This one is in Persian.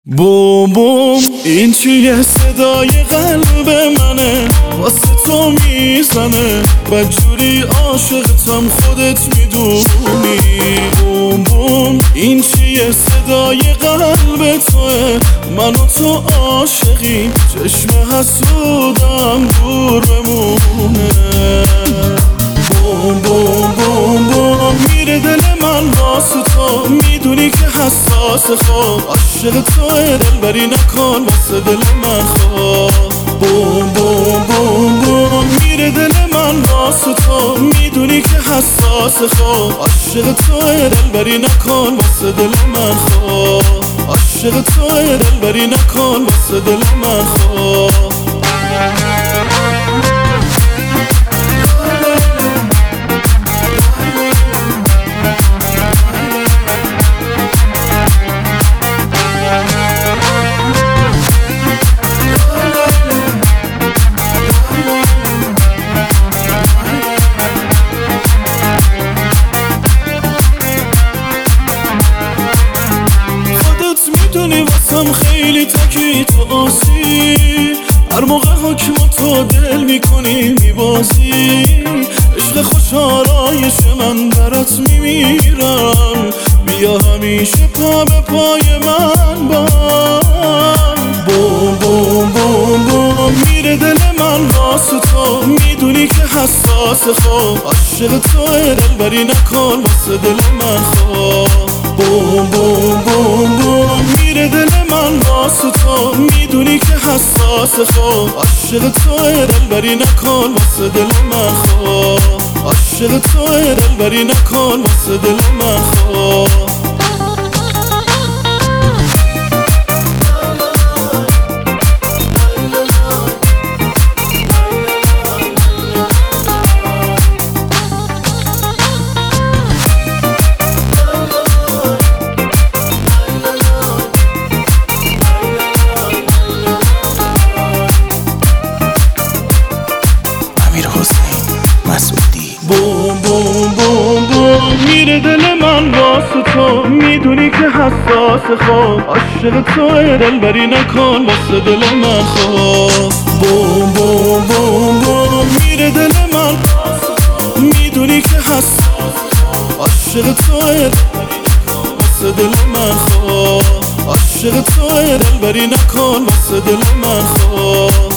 بوم بوم این چیه صدای قلب منه واسه تو میزنه بدجوری عاشقتم خودت میدونی بوم بوم این چیه صدای قلب توه من و تو عاشقیم چشم حسودم دور بمونه بوم بوم بوم بوم میره دل من واسه تو میدونی که حساس خواب عاشق توه دلبری نکن واسه دل من خواب بوم بوم بوم بوم میره دل من واسه تو میدونی که حساس خواب عاشق توه دلبری نکن واسه دل من خواب عاشق توه دلبری نکن واسه دل من خواب میدونی واسم خیلی تکی تو آسی هر موقع حکم تو دل میکنی میبازی عشق خوش آرایش من برات میمیرم بیا همیشه پا به پای من بوم بوم بوم بوم میره دل من واسه تو میدونی که حساس خواب عاشق توه دلبری نکن واسه دل من خواب بوم بوم بوم بوم میره دل من واسه تو میدونی که حساس خواب عاشق توه دلبری نکن واسه دل من خواب عاشق توه دلبری نکن واسه دل من خواب بوم بوم بوم بوم میره دل من واسه تو میدونی که حساس خواب عاشق توه دلبری نکن واسه دل من خواب بوم بوم بوم بوم میره دل من واسه تو میدونی که حساس عاشق توه واسه دل من خواب عاشق توه دلبری نکن واسه دل من خواب